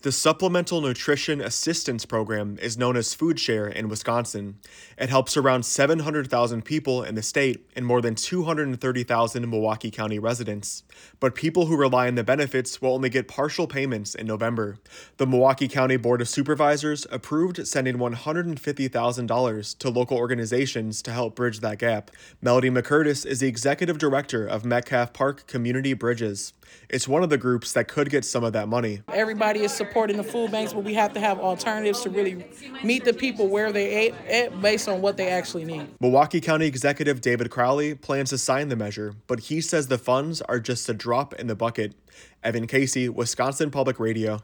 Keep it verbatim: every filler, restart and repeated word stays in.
The Supplemental Nutrition Assistance Program is known as Food Share in Wisconsin. It helps around seven hundred thousand people in the state and more than two hundred thirty thousand Milwaukee County residents. But people who rely on the benefits will only get partial payments in November. The Milwaukee County Board of Supervisors approved sending one hundred fifty thousand dollars to local organizations to help bridge that gap. Melody McCurtis is the executive director of Metcalf Park Community Bridges. It's one of the groups that could get some of that money. Everybody is supporting the food banks, but we have to have alternatives to really meet the people where they're at based on what they actually need. Milwaukee County Executive David Crowley plans to sign the measure, but he says the funds are just a drop in the bucket. Evan Casey, Wisconsin Public Radio.